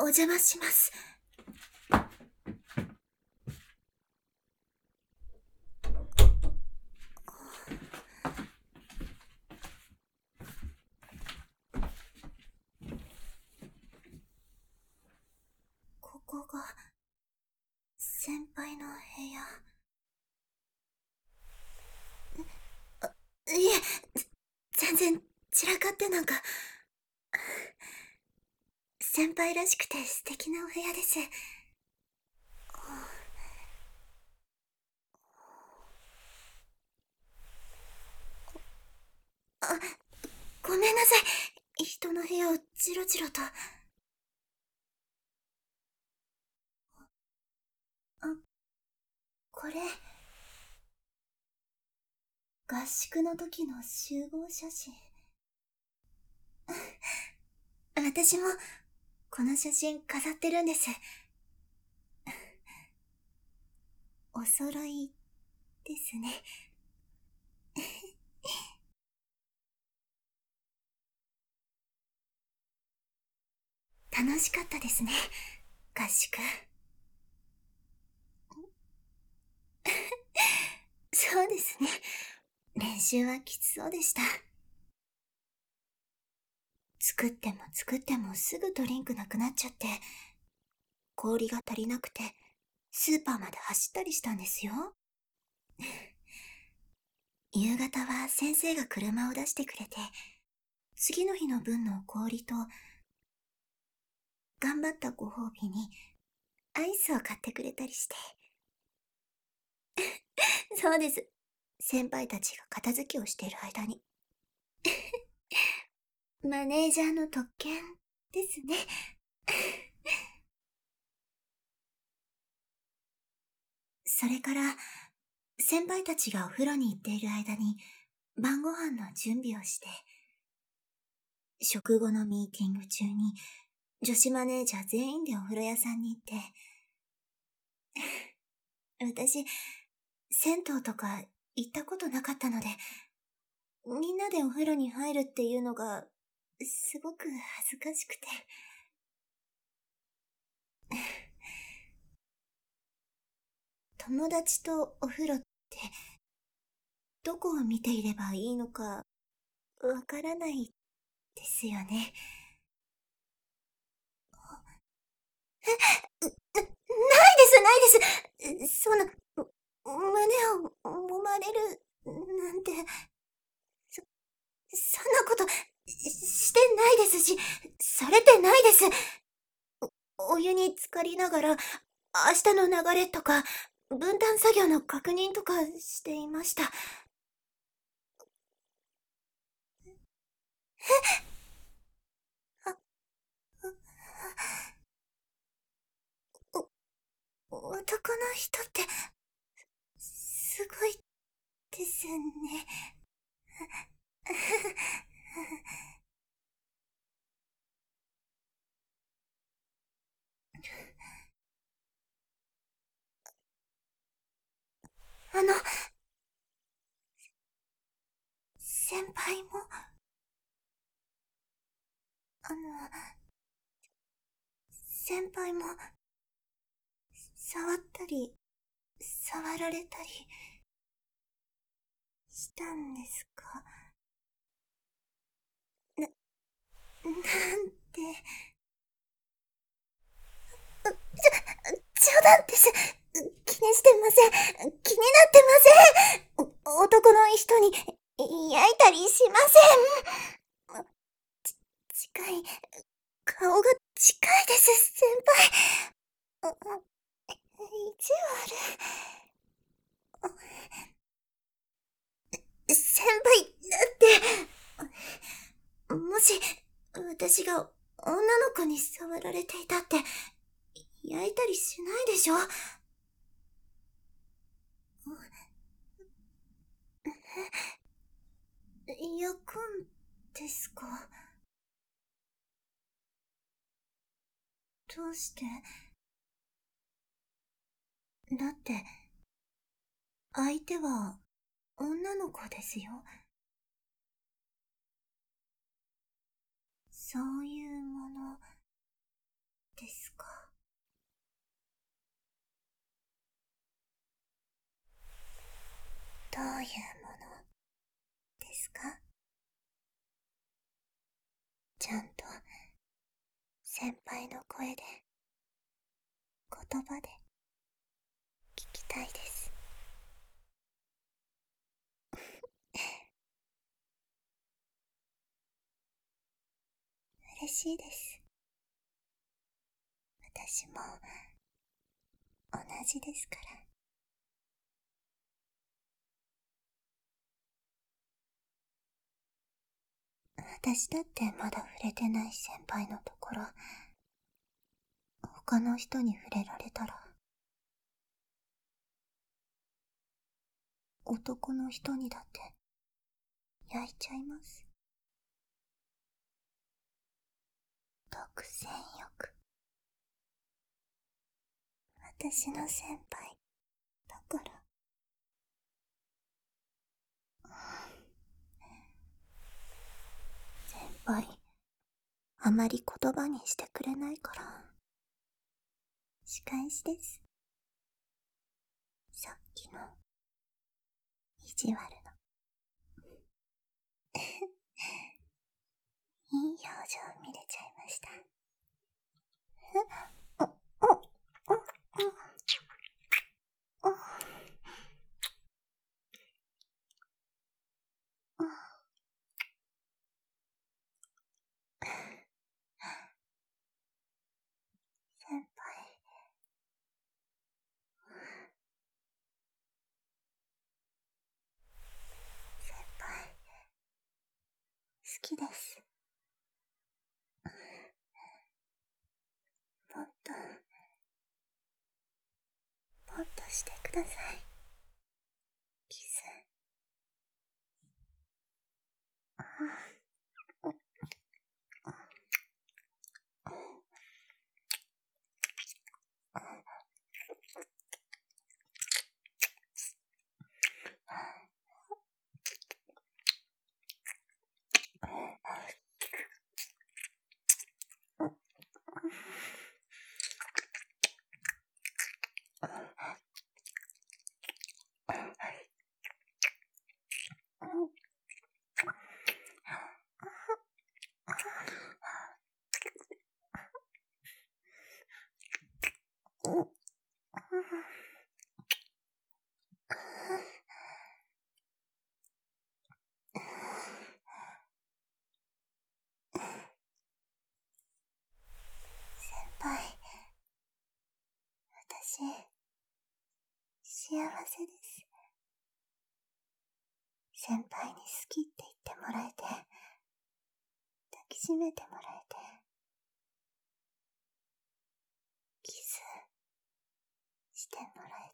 お邪魔します。ここが、先輩の部屋。いえ、全然散らかってなんか。先輩らしくて素敵なお部屋です。あ、ごめんなさい。人の部屋をチロチロと。これ、合宿の時の集合写真。私も、この写真飾ってるんです。お揃いですね。楽しかったですね、合宿。そうですね。練習はきつそうでした。作っても作ってもすぐドリンクなくなっちゃって、氷が足りなくて、スーパーまで走ったりしたんですよ。夕方は先生が車を出してくれて、次の日の分の氷と、頑張ったご褒美に、アイスを買ってくれたりして。そうです。先輩たちが片付けをしている間に。マネージャーの特権ですね。それから、先輩たちがお風呂に行っている間に、晩ご飯の準備をして、食後のミーティング中に、女子マネージャー全員でお風呂屋さんに行って、私、銭湯とか行ったことなかったので、みんなでお風呂に入るっていうのが、すごく恥ずかしくて。友達とお風呂って、どこを見ていればいいのか、わからないですよね。ないです、ないです。胸を揉まれる、なんて、そんなこと、してないですし、されてないです。お湯に浸かりながら、明日の流れとか、分担作業の確認とかしていました。あ、男の人って、すごいですね。あの、先輩も、あの、先輩も、触ったり、触られたり、したんですか？なんて。冗談です。気にしてません。気になってません。男の人に焼いたりしません。近い。顔が近いです、先輩。意地悪。先輩だって、もし私が女の子に触られていたって焼いたりしないでしょ？焼くんですか？どうして？だって、相手は女の子ですよ。そういうものですどういうものですか？ちゃんと先輩の声で、言葉で聞きたいです。嬉しいです。私も同じですから。私だってまだ触れてない先輩のところ、他の人に触れられたら、男の人にだって焼いちゃいます。独占欲。私の先輩だから。先輩、あまり言葉にしてくれないから、仕返しです。さっきの意地悪のいい表情見れちゃいました。先輩、先輩、好きです。もっと、もっとしてください。キス。先輩、私、幸せです。先輩に好きって言ってもらえて、抱きしめてもらえて、キスしてもらえ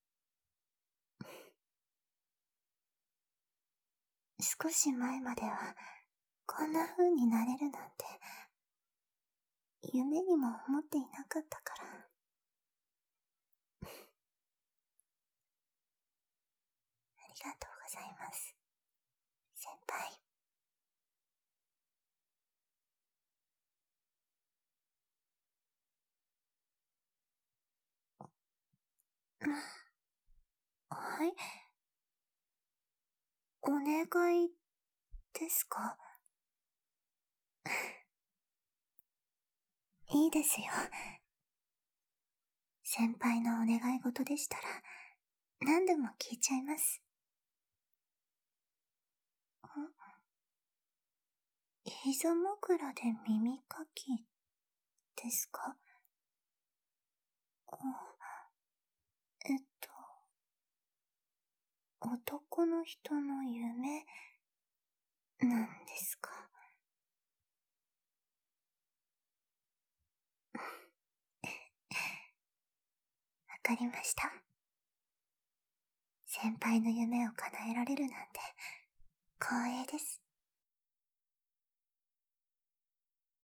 て、少し前まではこんな風になれるなんて夢にも思っていなかったから。ありがとうございます、先輩。はい、お願いですか？いいですよ。先輩のお願い事でしたら何でも聞いちゃいます。膝枕で耳かきですか？えっと、男の人の夢なんですか？わかりました。先輩の夢を叶えられるなんて光栄です。